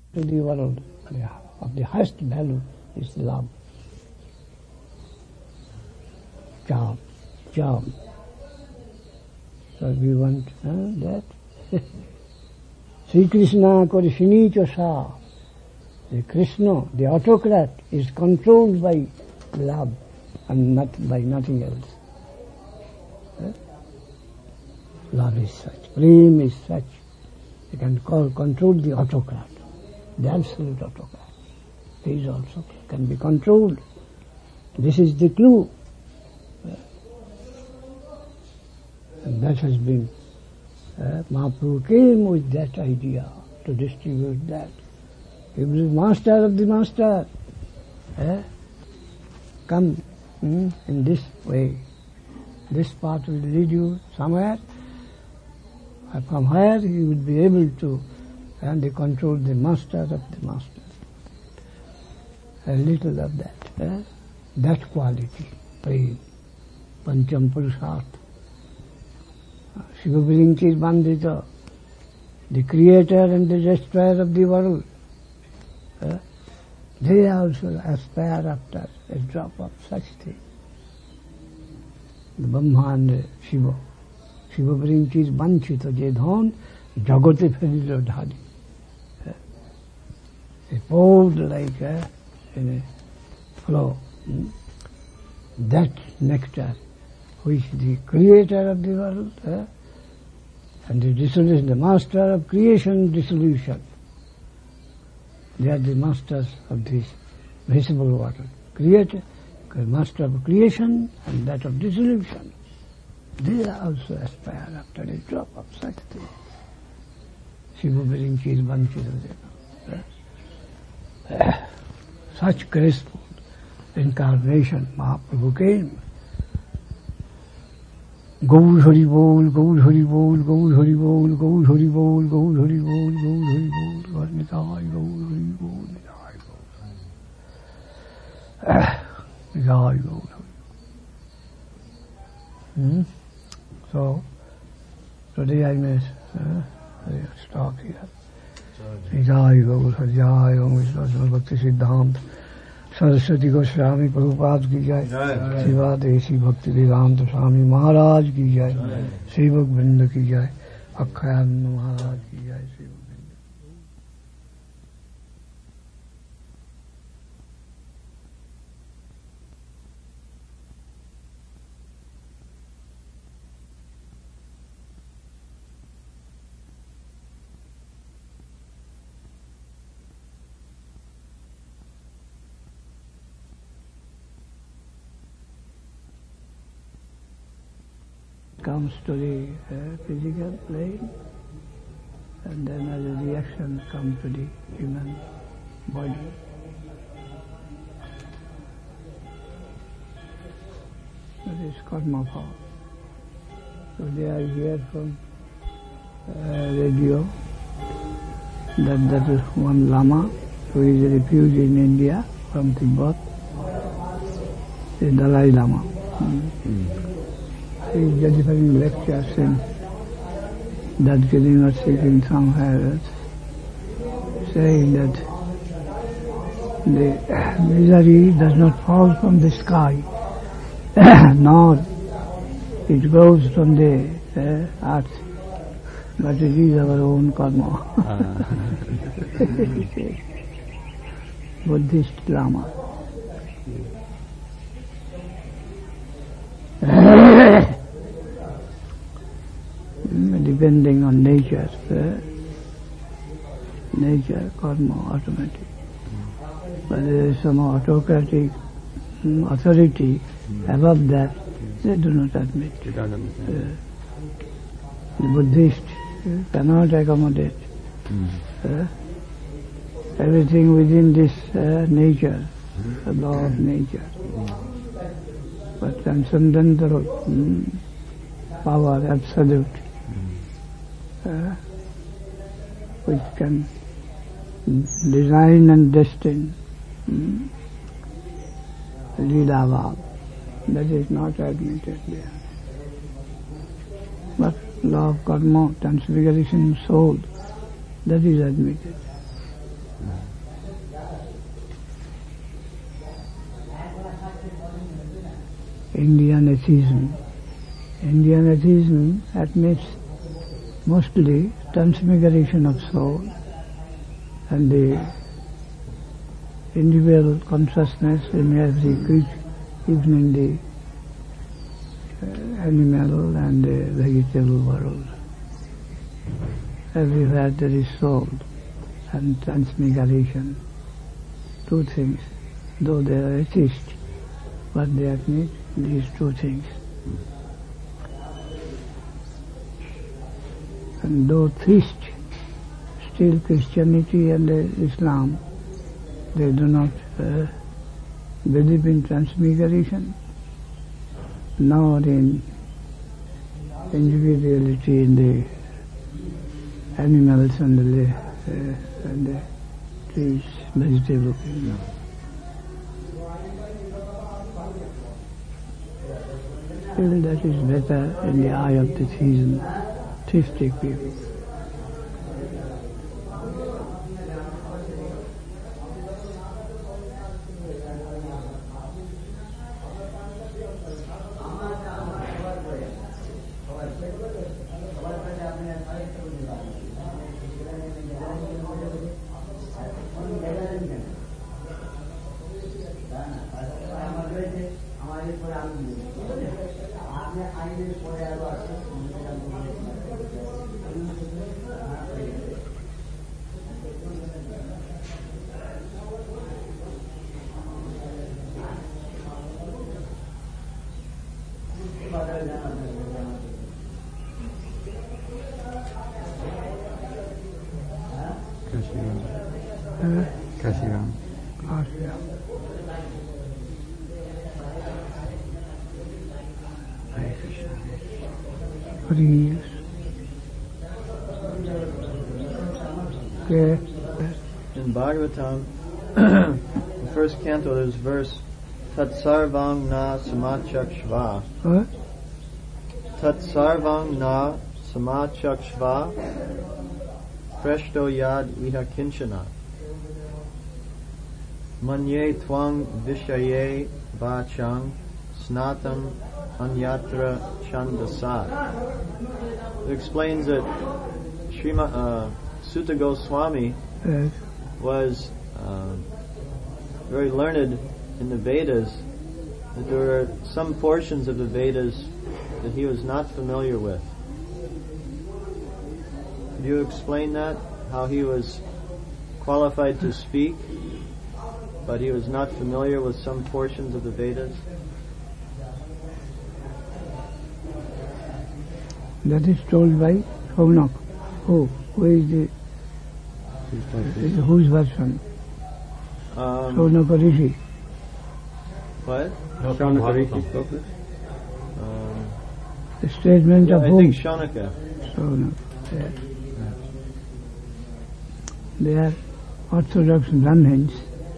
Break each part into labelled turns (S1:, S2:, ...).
S1: to the world of the highest value is love. Charm. So we want that. Sri Krishna Korishini Chosa. The Krishna, the autocrat, is controlled by love and not by nothing else. Love is such, prem is such. You can control the autocrat, the absolute autocrat. He is also can be controlled. This is the clue. And that has been, Mahaprabhu came with that idea to distribute that. He was the master of the master. Come in this way. This path will lead you somewhere. And from where you will be able to control the master of the master. A little of that. That quality, prem, pancham purusharth. Shiva Viringchir Bandhita, the creator and the destroyer of the world. They also aspire after a drop of such thing. The Brahma and Shiva. Shiva Viringchir Banchita Jedhan, Jagote Ferilo Dhari. They poured like in a flow. That nectar, which the creator of the world, and the dissolution, the master of creation, dissolution. They are the masters of this visible water. Creator, master of creation and that of dissolution. They also aspire after a drop of such thing. Shiva Viringchir Banchita. Such graceful incarnation, Mahaprabhu came. Gaur Hari Bol, Gaur Hari Bol, Gaur Hari Bol, Gaur Hari Bol, Gaur Hari Bol, Gaur Hari Bol, Gaur Nitai, Gaur Hari Bol, Nitai, Gaur Hari. So, today I may stop here. Nitai, Gaur Hari, Jai, Om Vishnu Bhakti Siddhant. Saraswati Goswami Prabhupada की जय, शिवा देसी भक्ति वेदांत स्वामी महाराज की जय, सेवक वृंद की जय, अक्षयानंद महाराज की जय, सेवक वृंद। Comes to the physical plane, and then as a reaction comes to the human body. That is karma power. So they are here from radio, that is one Lama who is a refugee in India from Tibet, the Dalai Lama. He is delivering lectures in that University somewhere else, saying that the misery does not fall from the sky, nor it goes from the earth, but it is our own karma. Buddhist Lama. Depending on nature, karma, automatic. But there is some autocratic authority above that, they do not admit. The Buddhist cannot accommodate everything within this nature, the law of nature. But transcendental power, absolute, which can design and destine, Leela, that is not admitted there. But law of karma, transfiguration soul, that is admitted. Indian atheism. Indian atheism admits mostly transmigration of soul and the individual consciousness in every creature, even in the animal and the vegetable world. Everywhere there is soul and transmigration. Two things. Though they are atheists, but they admit these two things. And though theists, still Christianity and Islam, they do not believe in transmigration, nor in individuality in the animals and the trees, vegetables. Still that is better in the eye of the theistic people.
S2: Kashiram.
S1: Hare Krishna. Please. Okay.
S3: In Bhagavatam, the first canto, there's verse Tat sarvang na samachakshva.
S1: What?
S3: Tat sarvang na samachakshva preshto yad iha kinchana. Manye twang vishaye vachang snatam anyatra chandasat. It explains that Sutta Goswami was very learned in the Vedas, that there were some portions of the Vedas that he was not familiar with. Could you explain that? How he was qualified to speak, but he was not familiar with some portions of the Vedas?
S1: That is told by Shaunak. Who is the whose version? Shaunaka Rishi.
S3: What?
S2: Shaunaka Rishi spoke it?
S1: The statement of
S3: I
S1: whom?
S3: think Shaunaka.
S1: Shaunaka. Yes. They are Orthodox Brahmins.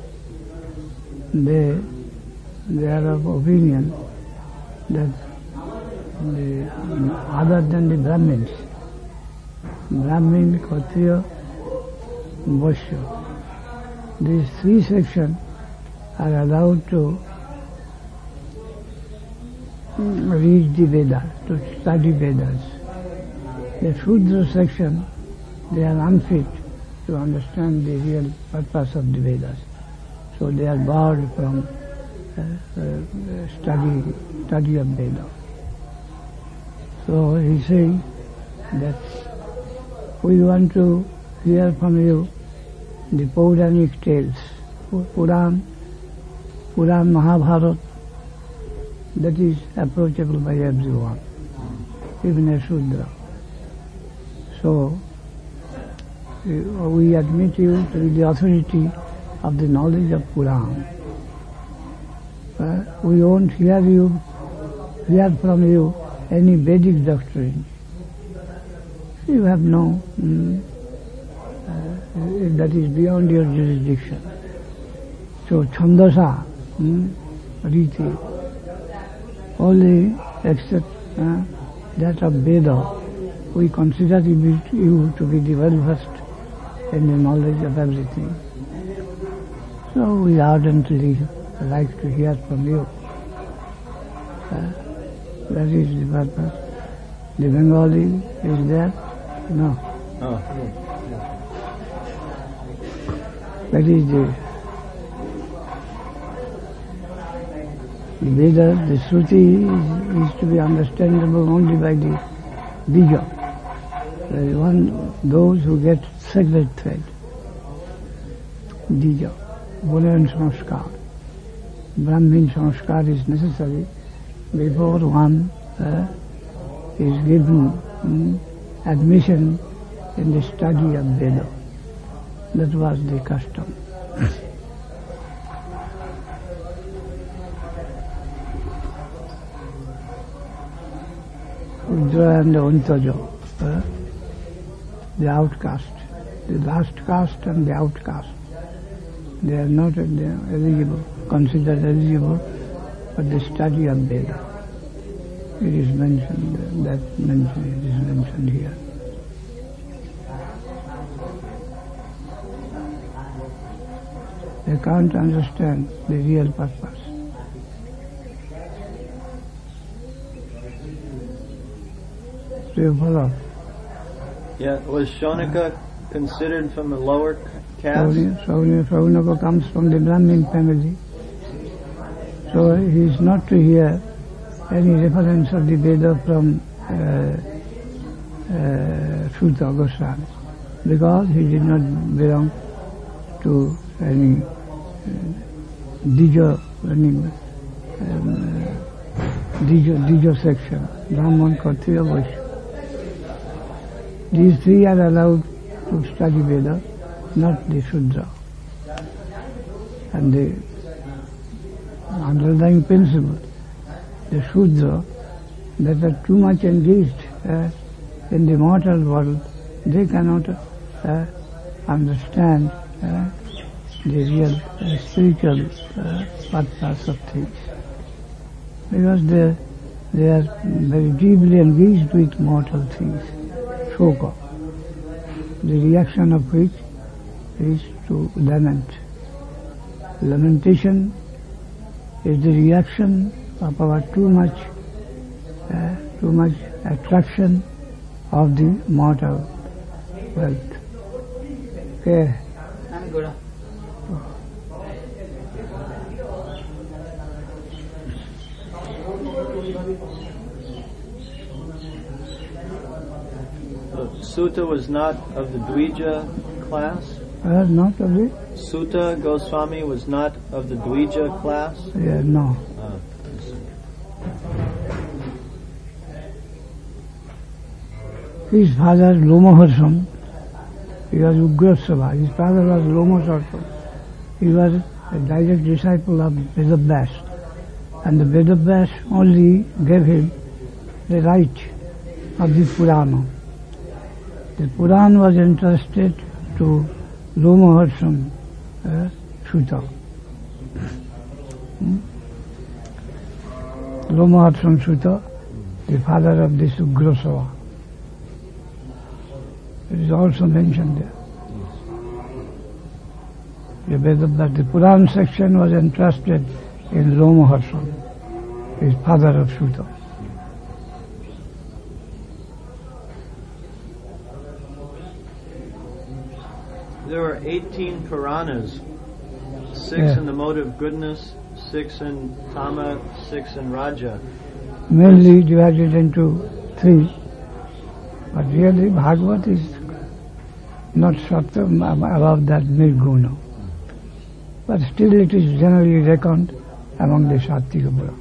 S1: They are of opinion that other than the Brahmins, Brahmin, Kshatriya, Vaishya, these three sections are allowed to read the Vedas, to study Vedas. The Shudra section, they are unfit to understand the real purpose of the Vedas. So they are barred from study of Vedas. So he says that we want to hear from you the Puranic tales, Puran, Mahabharata, that is approachable by everyone, even a Shudra. So we admit you to be the authority of the knowledge of Puran. We won't hear from you any Vedic doctrine. You have no, that is beyond your jurisdiction. So Chandasa, Riti, only except that of Veda, we consider you to be the well-versed in the knowledge of everything. So we ardently like to hear from you. That is the purpose. The Bengali is there? No.
S3: Oh.
S1: That is the Vedas, the Shruti is to be understandable only by the Bija. Those who get sacred thread. Bija. Brahmin Samskar. Brahmin Samskar is necessary before one is given admission in the study of Veda. That was the custom. Udra and Untaja, the outcast, the last caste and the outcast. They are not eligible, considered eligible for the study of Veda. It is mentioned, it is mentioned here. They can't understand the real purpose. Do you follow?
S3: Yeah, was Shaunaka considered from a lower caste?
S1: Shaunaka comes from the Brahmin family. So he is not to hear any reference of the Veda from Suta Goswami, because he did not belong to any Dija section, Brahman, Kshatriya, Vaishya. These three are allowed to study Veda, not the Shudra. And the underlying principle, the Shudra, that are too much engaged in the mortal world, they cannot understand the real spiritual purpose of things. Because they are very deeply engaged with mortal things, shoka, the reaction of which is to lament. Lamentation is the reaction of our too much attraction of the mortal wealth. Okay.
S3: Sutta was not of the Dvija class?
S1: Not of the?
S3: Sutta Goswami was not of the Dvija class?
S1: Yeah, no. His father, Lomaharsam, he was Ugrasabha. His father was Lomaharsam. He was a direct disciple of Vedavyas. And the Vedavyas only gave him the right of the Purana. The Purana was entrusted to Lomaharsam Sutta. Lomaharsam Sutta, the father of this Ugrasabha. It is also mentioned there. The Purana section was entrusted in Lomaharsam, his father of Sutta.
S3: There were 18 Puranas, 6 in the mode of goodness, 6 in Tama, 6 in Raja.
S1: Mainly divided into 3. But really Bhagavad is not Sattvam above that Nirguna. But still it is generally reckoned among the Sattvika Purana.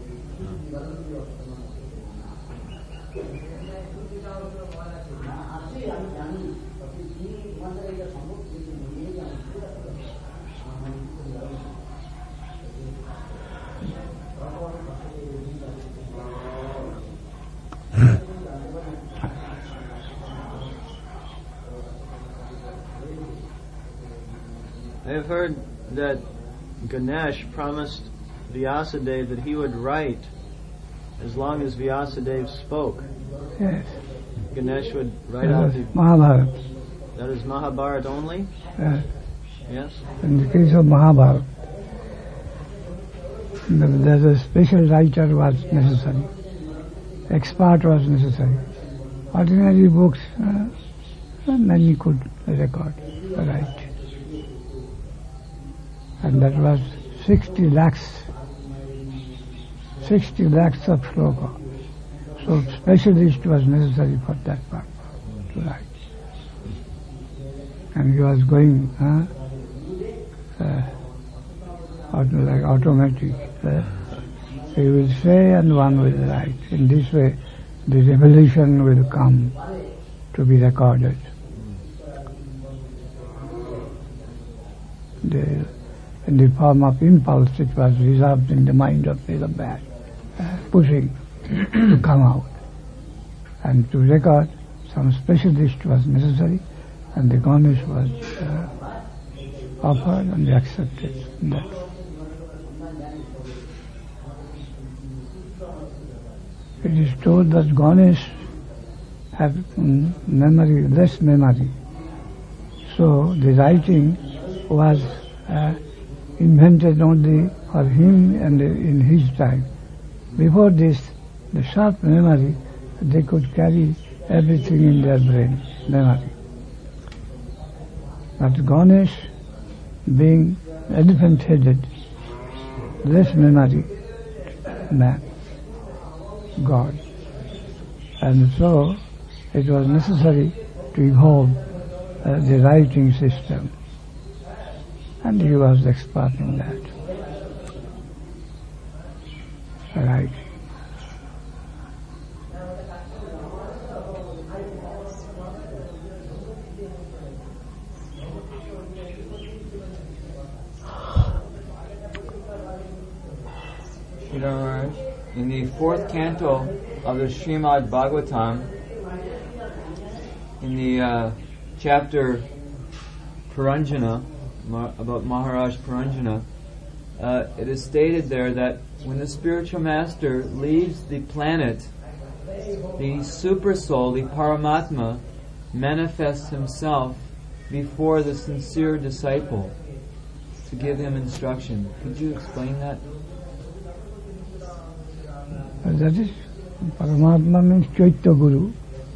S3: I have heard that Ganesh promised Vyasadeva that he would write as long as Vyasadeva spoke.
S1: Yes.
S3: Ganesh would write out the
S1: Mahabharata.
S3: That is Mahabharata only?
S1: Yes.
S3: Yes?
S1: In the case of Mahabharata, there's a special writer was necessary, expert was necessary. Ordinary books, many could record, write. And that was 60 lakhs of shloka. So specialist was necessary for that purpose to write. And he was going like automatic. He will say and one will write. In this way, the revelation will come to be recorded. In the form of impulse, it was reserved in the mind of the man, pushing to come out. And to record, some specialist was necessary, and the Ganesh was offered and accepted. It is told that Ganesh had memory, less memory. So the writing was invented only for him and in his time. Before this, the sharp memory, they could carry everything in their brain, memory. But Ganesh, being elephant-headed, less memory man, God. And so it was necessary to evolve the writing system. And he was expert in that. Right.
S4: In the fourth canto of the Srimad Bhagavatam, in the chapter Puranjana, about Maharaj Puranjana, it is stated there that when the spiritual master leaves the planet, the super soul, the Paramatma, manifests himself before the sincere disciple to give him instruction. Could you explain that?
S1: That is, Paramatma means Chaitya Guru.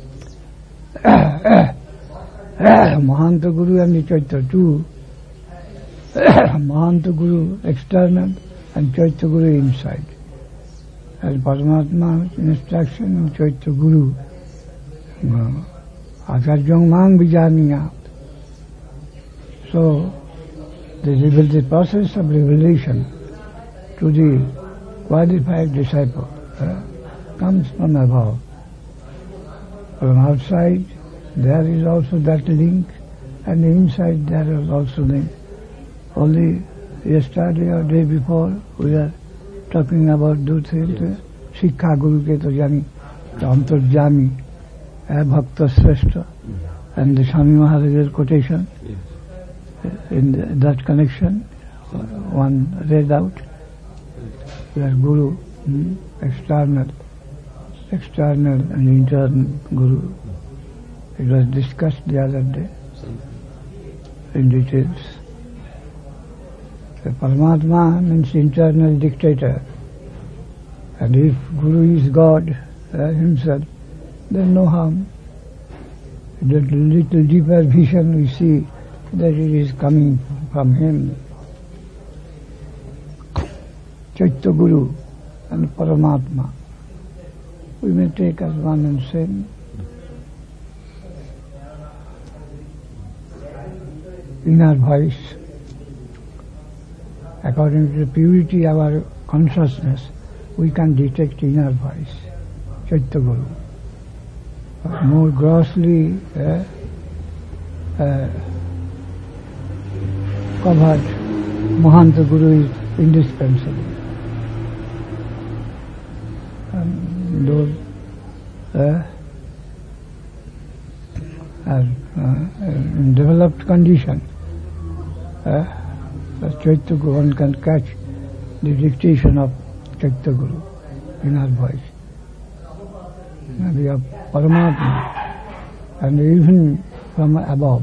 S1: Mahanta Guru and the Chaitya too. Mahanta Guru external and Chaitya Guru inside. As Paramatma's instruction and Chaitya Guru. Acharjang Mang Vijaniyat. So, the process of revelation to the qualified disciple comes from above. From outside, there is also that link, and inside there is also link. Only yesterday or day before, we are talking about those things. Sikha Guru ke to jani, Antarjami, Bhakta Sreshta, and the Swami Maharaj's quotation. In that connection, one read out that Guru, external and internal Guru. It was discussed the other day in details. The Paramatma means internal dictator, and if Guru is God himself, then no harm. The little deeper vision we see that it is coming from him. Chaitya Guru and Paramatma, we may take as one and same. Inner voice, according to the purity of our consciousness, we can detect inner voice, Chaitya Guru. But more grossly covered, Mahanta Guru is indispensable. And those in developed condition, the Chaitya Guru, one can catch the dictation of Chaitya Guru in our voice. And we have Paramatma, and even from above.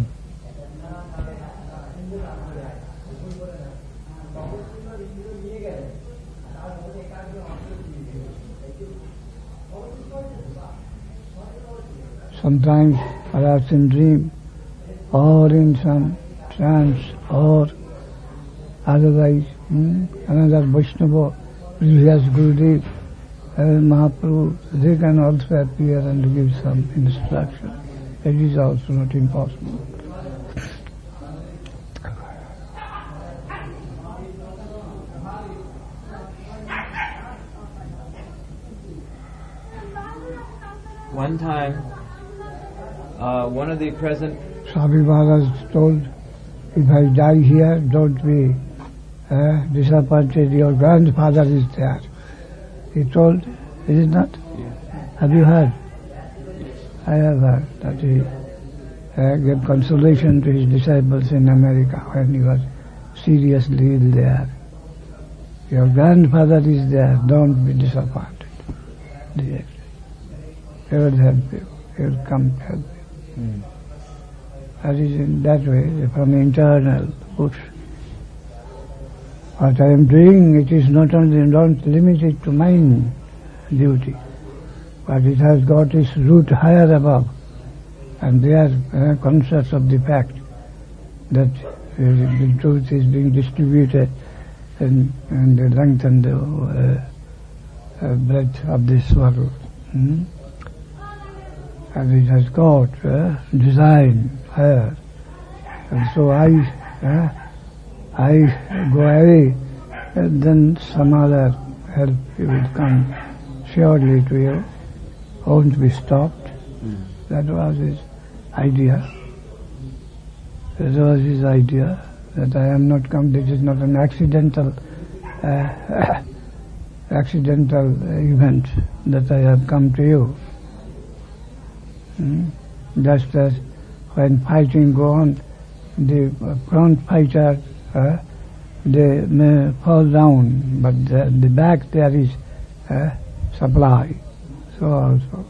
S1: sometimes perhaps in dream, or in some trance, or otherwise another Vaishnava, previous Gurudev, Mahaprabhu, they can also appear and give some instruction. It is also not impossible.
S4: One time, one of the present...
S1: Swami Maharaj told, if I die here, don't be disappointed, your grandfather is there. He told, is it not?
S2: Yes.
S1: Have you heard? I have heard that he gave consolation to his disciples in America when he was seriously ill there. Your grandfather is there, don't be disappointed. He will help you, he will come to help you. That is in that way, from internal push. What I am doing, it is not only, don't limit it to mind duty, but it has got its root higher above, and they are conscious of the fact that the truth is being distributed in the length and the breadth of this world. And it has got design higher. And so I go away, and then some other help will come surely to you, won't be stopped. That was his idea. That was his idea, that I am not come, this is not an accidental event that I have come to you. Just as when fighting go on, the front fighter, they may fall down, but the back there is supply. So also,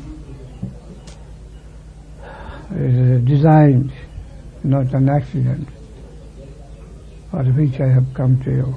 S1: it is designed, not an accident, for which I have come to you.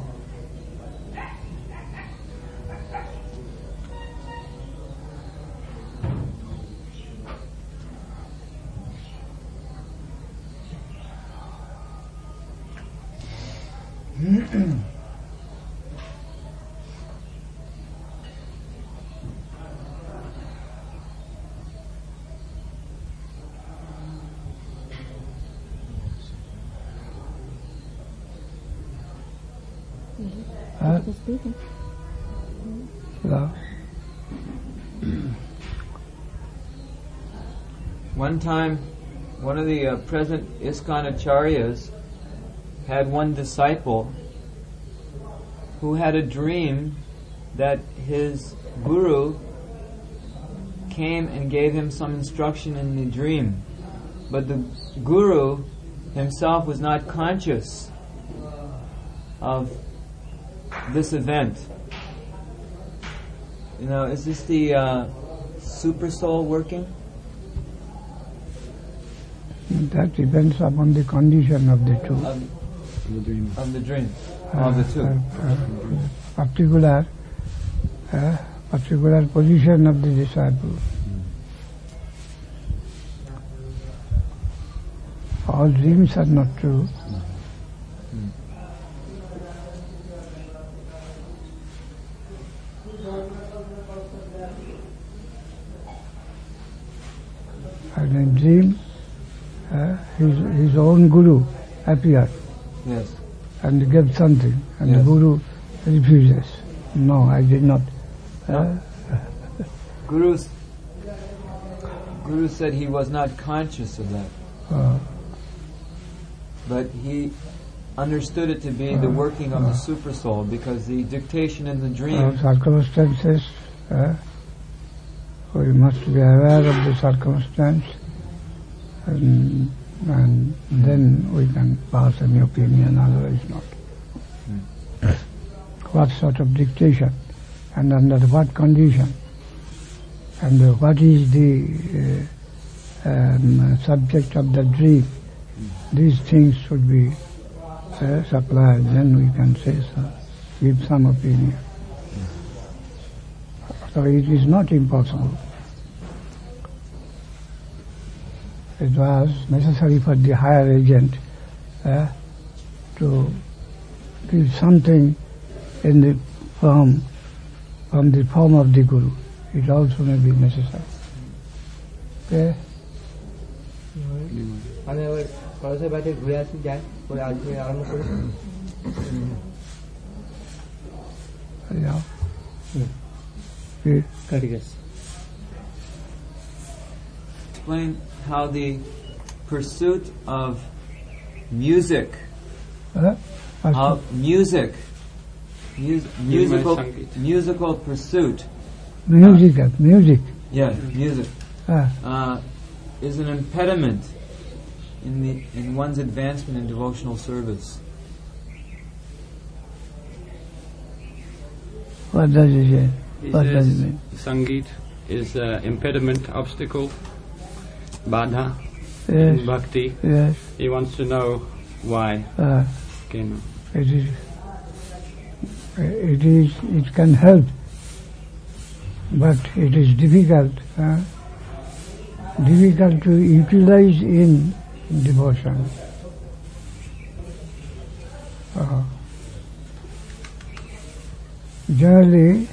S1: Hello.
S4: One time, one of the present ISKCON acharyas had one disciple who had a dream that his guru came and gave him some instruction in the dream, but the guru himself was not conscious of this event. You know, is this the super soul working?
S1: That depends upon the condition of the two.
S2: The dream.
S4: Of the dream. Of the two.
S1: Particular position of the disciple. All dreams are not true. And in dream, his own guru appeared.
S4: Yes.
S1: And gave something, and
S4: Yes.
S1: the guru refuses. No, I did not.
S4: Guru said he was not conscious of that, but he understood it to be the working of the super soul, because the dictation in the dream.
S1: Circumstances, we must be aware of the circumstance, and then we can pass any opinion, otherwise not. What sort of dictation, and under what condition, and what is the subject of the dream, these things should be supplied, then we can say so, give some opinion. So it is not impossible. it was necessary for the higher agent to give something in the form, from the form of the Guru. It also may be necessary. Okay? Yeah.
S4: Explain how the pursuit of music, musical pursuit,
S1: music.
S4: Yeah, music is an impediment in one's advancement in devotional service.
S1: What does it say? What does it mean?
S2: Sangeet is an impediment, obstacle, badha,
S1: Yes.
S2: in bhakti.
S1: Yes.
S2: He wants to know why.
S1: It can help, but it is difficult to utilize in devotion. Generally,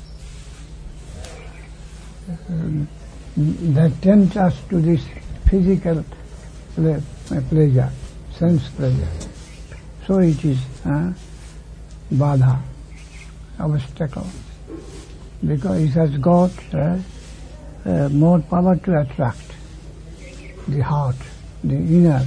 S1: that tempts us to this physical pleasure, sense pleasure. So it is badha, obstacle, because it has got more power to attract the heart, the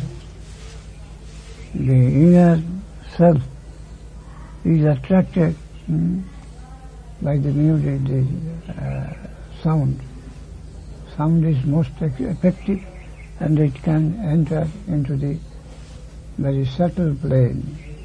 S1: inner self is attracted by the music, the sound. Sound is most effective, and it can enter into the very subtle plane.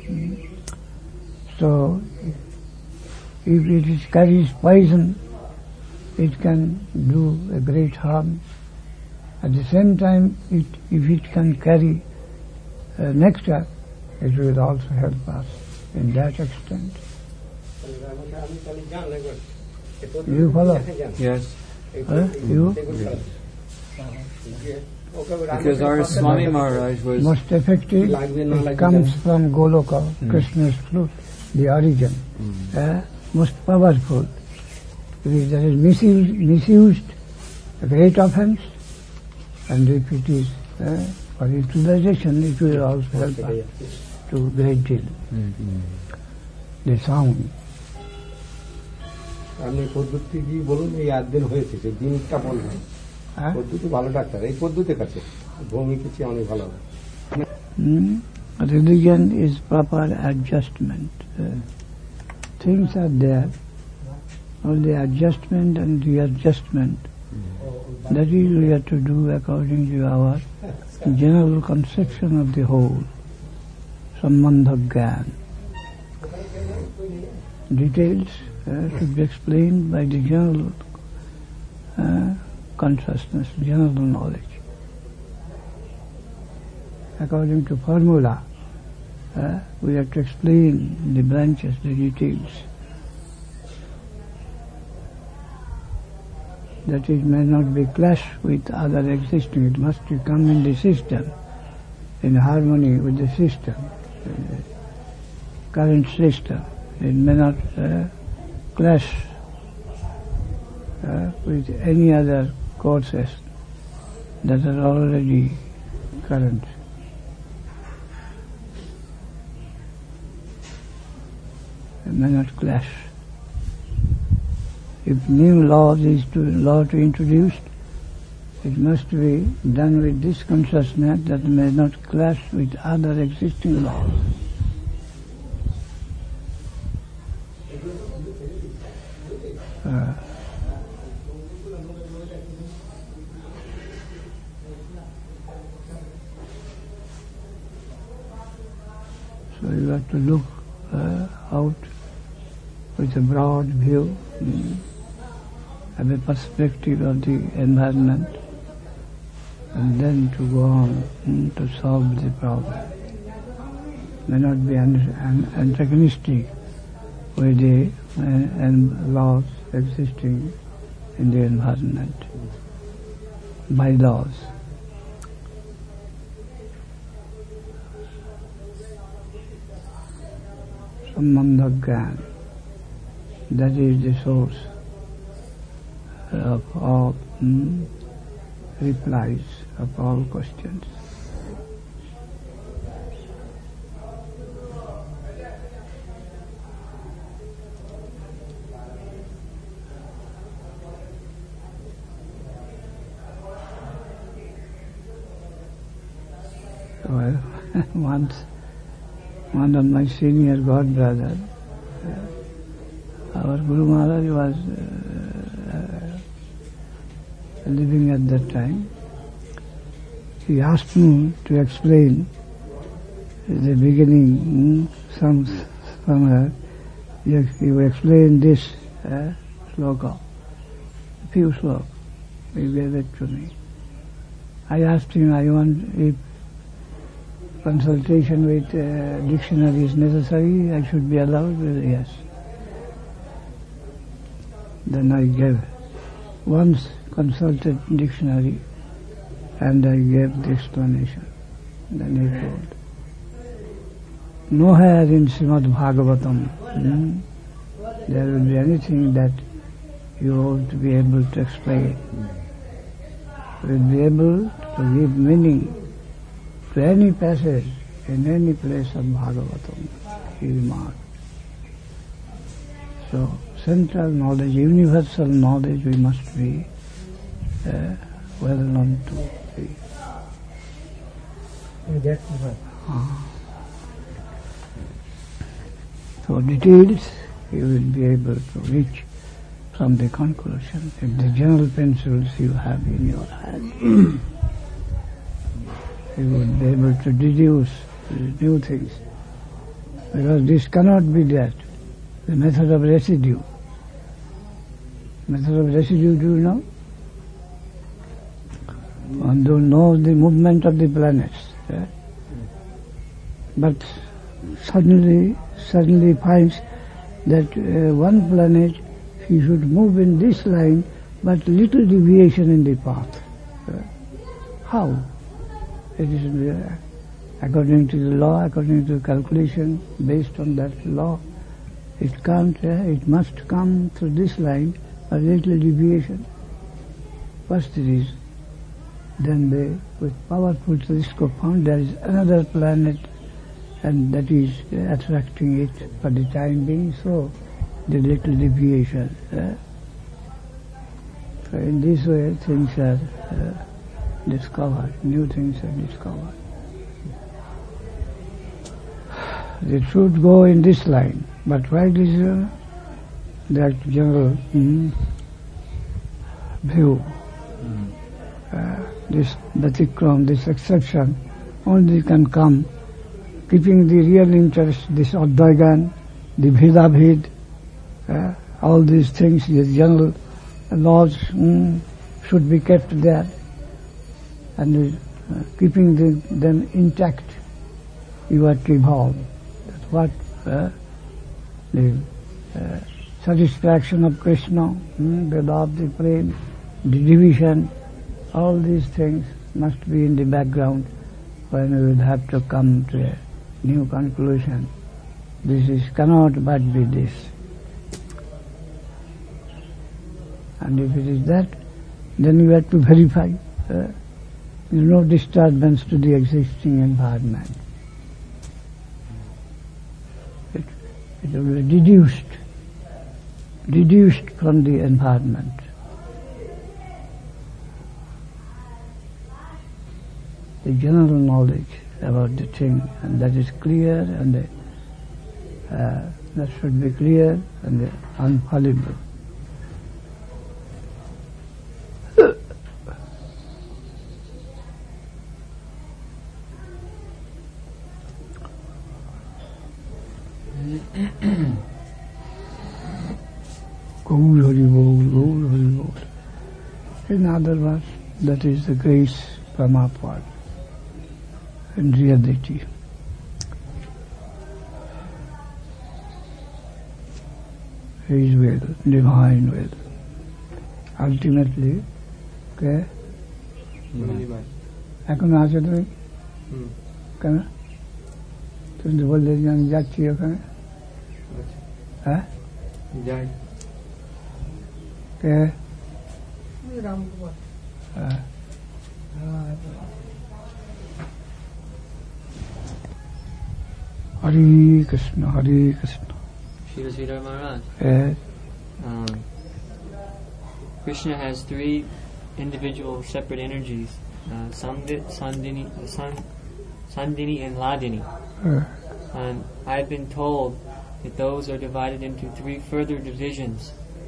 S1: So, if it carries poison, it can do a great harm. At the same time, if it can carry nectar, it will also help us in that extent. You follow?
S4: Yes.
S1: You?
S4: Because our Swami Maharaj was
S1: most effective, it comes from Goloka, Krishna's flute, the origin. Most powerful. If that is misused, a great offense, and if it is for utilization, it will also help us to great deal. The sound.
S5: আপনি পদ্ধতি কি বলুন, এই 8 দিন হয়েছে, সেই দিনটা বলবেন। পদ্ধতি ভালো ডাক্তার, এই পদ্ধতি কাছে ভূমি কিছু অনেক ভালো।
S1: Religion is proper adjustment. Things are there, only adjustment and readjustment. That is we have to do according to our general conception of the whole, Sambandha Gyan. Details should be explained by the general consciousness, general knowledge. According to formula, we have to explain the branches, the details. That it may not be clash with other existing. It must come in the system, in harmony with the system, current system. It may not clash with any other courses that are already current. It may not clash. If new law to introduce, it must be done with this consciousness that may not clash with other existing laws. So you have to look out with a broad view, have a perspective of the environment, and then to go on to solve the problem. May not be antagonistic with the laws existing in the environment, by laws. Sambandha Gyan. That is the source of all replies of all questions. Well, once one of my senior god brothers, our Guru Maharaj was living at that time. He asked me to explain the beginning, somewhere. He will explain this sloka, a few slokas. He gave it to me. I asked him, I want if consultation with dictionary is necessary, I should be allowed. Yes. Then I gave, once consulted dictionary and I gave the explanation. Then he told, nowhere in Srimad Bhagavatam there will be anything that you won't be able to explain. You will be able to give meaning to any passage in any place of Bhagavatam, he remarked. So, central knowledge, universal knowledge, we must be well known to be.
S5: That's right.
S1: So, details you will be able to reach from the conclusion. If the general principles you have in your hand, you would be able to deduce new things. Because this cannot be that. The method of residue. Method of residue, do you know? One don't know the movement of the planets. But suddenly finds that one planet, he should move in this line, but little deviation in the path. How? It is according to the law, according to the calculation, based on that law. It can't, it must come through this line, a little deviation. First it is. Then they, with powerful telescope, found there is another planet, and that is attracting it for the time being, so the little deviation. So in this way things are discovered, new things are discovered. They should go in this line, but why this that general view, this Batikram, this exception, only can come keeping the real interest, this Advaigan, the Bhedabhed, all these things, the general laws should be kept there, and keeping them intact, you are to evolve. That's what the satisfaction of Krishna, the love, the prema, the division, all these things must be in the background when we will have to come to a new conclusion. This cannot but be this. And if it is that, then you have to verify. There is no disturbance to the existing environment. It will be deduced from the environment. The general knowledge about the thing, and that is clear, and that should be clear and unfallible. Gaur Hari Bol, Gaur Hari Bol. In other words, that is the grace from upward in reality. His will, divine will. Ultimately, okay? এখন আছো তুমি কেন তুমি তো বললে যে আমি যাচ্ছি ওখানে Huh?
S4: Jai.
S1: Okay. Hare Krishna, Hare Krishna.
S6: Srila Sridhar Maharaj.
S1: Yes.
S6: Krishna has three individual separate energies, Samvit, Sandini, Sandini and Ladini. And I've been told that those are divided into three further divisions,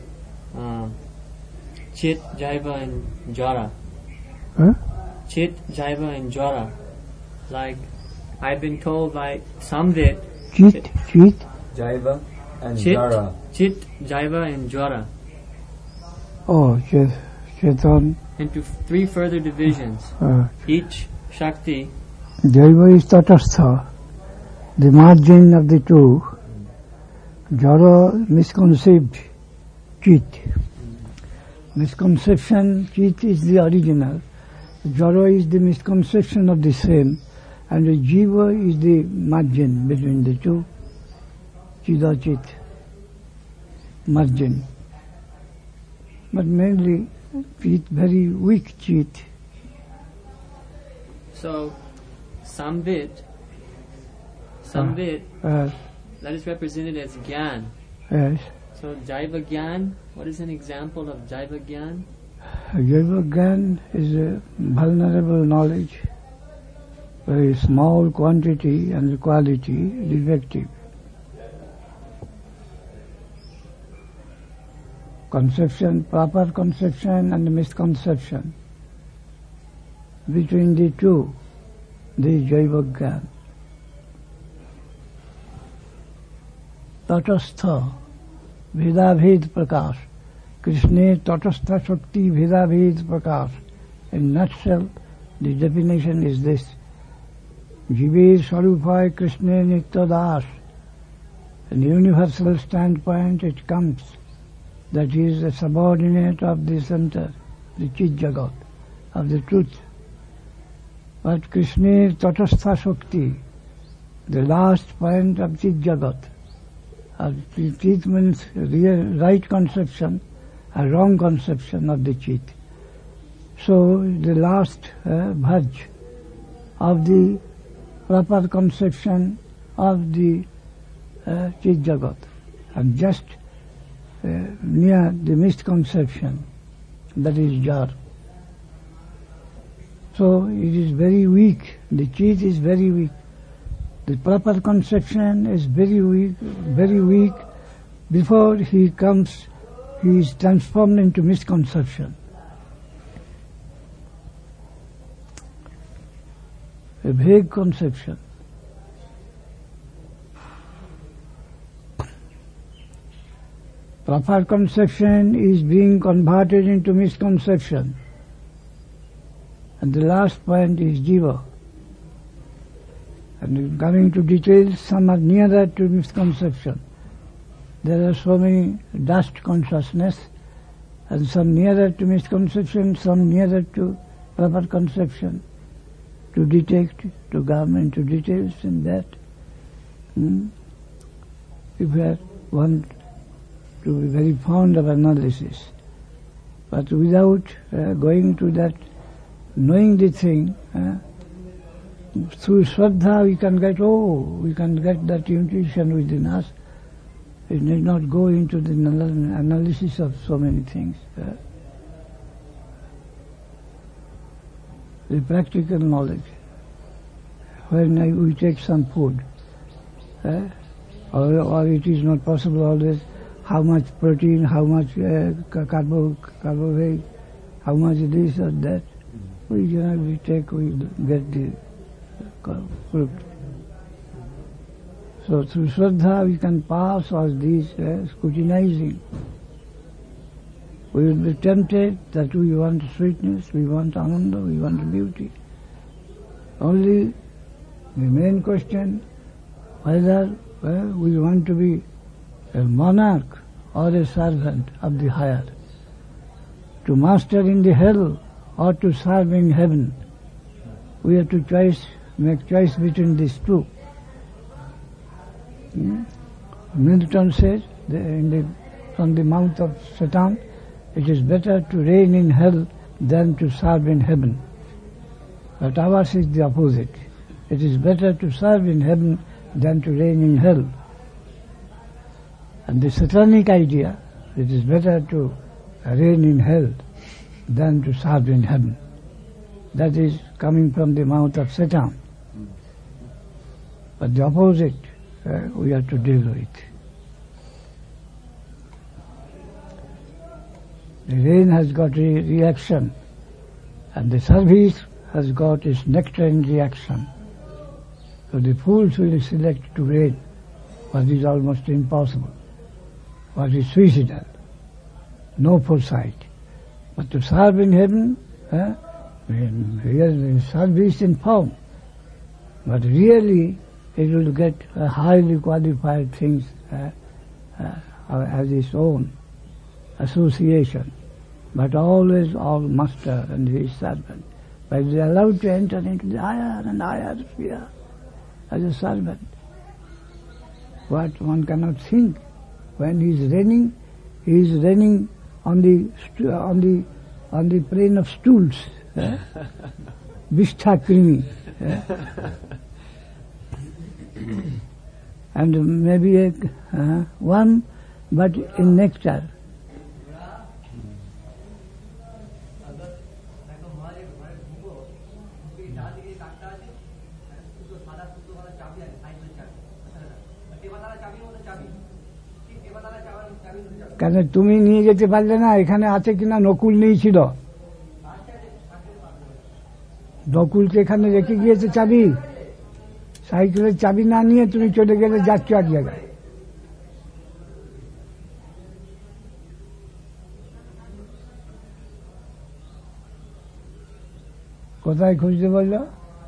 S6: Chit, Jaiva and Jara.
S1: Huh?
S6: Chit, Jaiva and Jara. Like, I've been told like Samvit,
S1: Chit,
S4: Jaiva and
S6: Chit,
S4: Jara.
S6: Chit, Jaiva and Jara.
S1: oh, Chetan,
S6: Into three further divisions. Each Shakti,
S1: Jaiva is Tatastha, the margin of the two. Jara, misconceived, Chit. Misconception, Chit is the original. Jara is the misconception of the same. And the Jiva is the margin between the two. Chidachit. Margin. But mainly, Chit, very weak Chit.
S6: so Samvit, that is represented as Gyan.
S1: Yes.
S6: So Jaiva Gyan, what is an example of Jaiva Gyan?
S1: Jaiva Gyan is a vulnerable knowledge, very small quantity and quality, defective. Conception, proper conception and misconception. Between the two, the Jaiva Gyan. Tatastha, Vedabhed Prakash. Krishna Tatastha Shakti Vedabhed Prakash. In nutshell, the definition is this. Jive Sarupaya Krishna Nitya Das. In the universal standpoint it comes that he is a subordinate of the center, the Chit Jagat, of the truth. But Krishna Tatastha Shakti, the last point of Chit Jagat. Chit means right conception, a wrong conception of the Chit. So the last bhaj of the proper conception of the Chit Jagat, and just near the misconception, that is Jar. So it is very weak, the Chit is very weak. The proper conception is very weak. Before he comes, he is transformed into misconception. A vague conception. Proper conception is being converted into misconception. And the last point is Jiva. And coming to details, some are nearer to misconception. There are so many dust consciousness, and some nearer to misconception, some nearer to proper conception. To detect, to come into details in that. If we want to be very fond of analysis, but without going to that, knowing the thing, through Shraddha we can get that intuition within us. It need not go into the analysis of so many things. The practical knowledge. When we take some food, or it is not possible always, how much protein, how much carbohydrate, how much this or that, we get the fruit. So through Shraddha we can pass all these scrutinizing. We will be tempted that we want sweetness, we want ananda, we want beauty. Only the main question, whether we want to be a monarch or a servant of the higher, to master in the hell or to serve in heaven. We have to make choice between these two. Milton says, from the mouth of Satan, it is better to reign in hell than to serve in heaven. But ours is the opposite. It is better to serve in heaven than to reign in hell. And the satanic idea, it is better to reign in hell than to serve in heaven. That is coming from the mouth of Satan. But the opposite, we have to deal with. The rain has got a reaction, and the service has got its nectarine reaction. So the fools will select to rain, what is almost impossible, what is suicidal, no foresight. But to serve in heaven, here service in form, but really it will get a highly qualified things as its own association, but always all master and his servant. But they are allowed to enter into the higher and higher sphere as a servant. What one cannot think. When he is reigning on the plane of stools, Vishtakrimi, and maybe one, but in nectar. কেন তুমি নিয়ে যেতে পারলে না? এখানে আছে কিনা নকুল নিয়েছিল, নকুলকে এখানে রেখে গিয়েছে চাবি, সাইকেলের চাবি না নিয়ে তুমি চলে গেলে যাচ্ছ এক জায়গায়। কোথায় খুঁজতে বললো?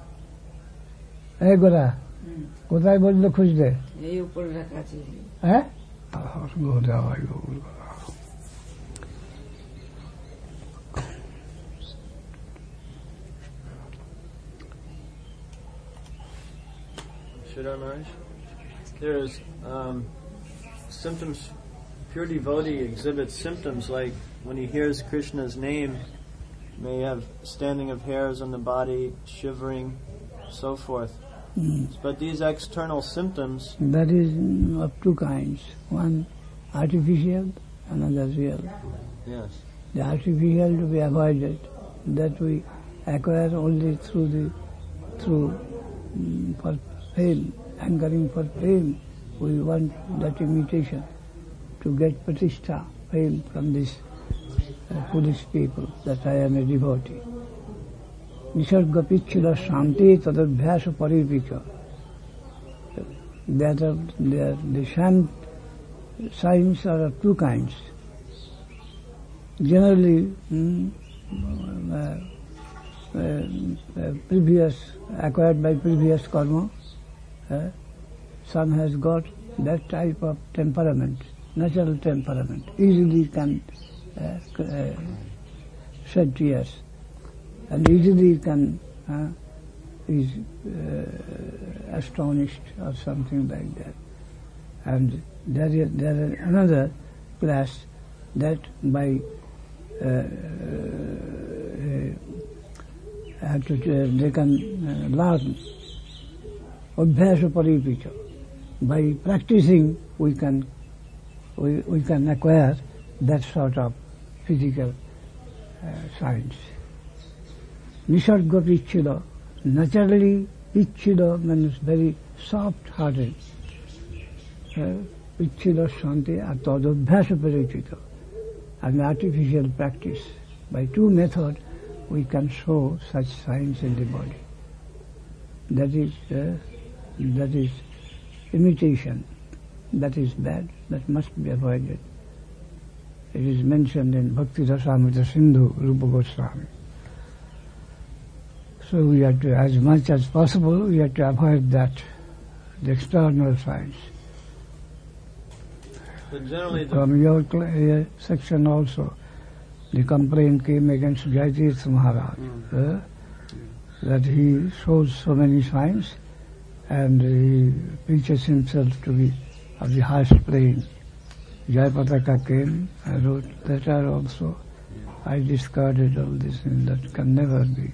S1: এই গোরা কোথায় বললো খুঁজতে?
S7: এই উপরে রাখা আছে।
S1: হ্যাঁ,
S3: Sridhar Maharaj, there's symptoms. Pure devotee exhibits symptoms like when he hears Krishna's name, may have standing of hairs on the body, shivering, so forth. But these external symptoms,
S1: that is of two kinds. One artificial, another real.
S3: Yes.
S1: The artificial to be avoided, that we acquire only through for fame, hankering for fame. We want that imitation to get pratishtha, fame from these foolish people, that I am a devotee. Nisarga pichula shanti tadabhyasa paripika. The shant signs are of two kinds. Generally, acquired by previous karma, son has got that type of temperament, natural temperament, easily can shed tears, and easily can is astonished or something like that. And there is another class that by they can learn abhyasa paripika. By practicing we can acquire that sort of physical science. Nisarga pichila, naturally pichila means very soft-hearted. Pichila shanti atadabhyasa paripika. And artificial practice. By two methods we can show such signs in the body. That is imitation. That is bad. That must be avoided. It is mentioned in Bhakti Rasamrita Sindhu, Rupa Goswami. So we have to, as much as possible, we have to avoid that, the external signs. From your section also, the complaint came against Jayatith Maharaj, that he shows so many signs and he preaches himself to be of the highest plane. Jayapataka came, I wrote letter also. I discarded all this and that can never be.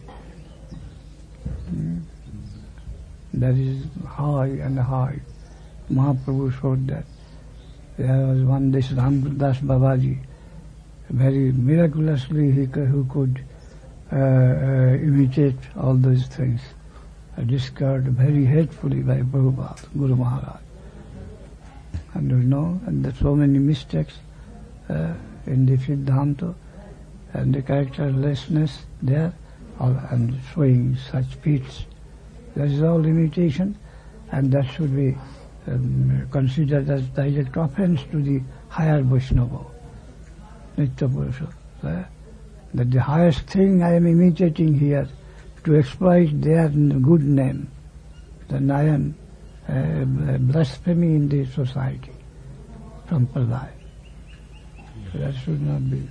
S1: That is high and high. Mahaprabhu showed that. There was one, this Ramdas Babaji, very miraculously who could imitate all those things. Discarded very hatefully by Prabhupada, Guru Maharaj. And you know, and there's so many mistakes in the Siddhanta and the characterlessness there, and showing such feats. That is all imitation, and that should be considered as direct offense to the higher Vaishnava, Nitya Purusha. That the highest thing I am imitating here, to exploit their good name, then I am blasphemy in the society from Prahlad. So that should not be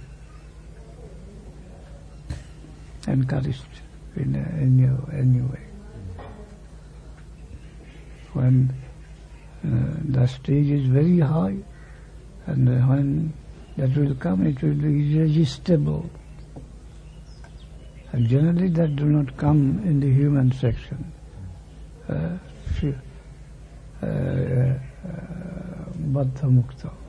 S1: encouraged in any way. When the stage is very high, and when that will come, it will be irresistible. And generally that do not come in the human section. Baddha Mukta.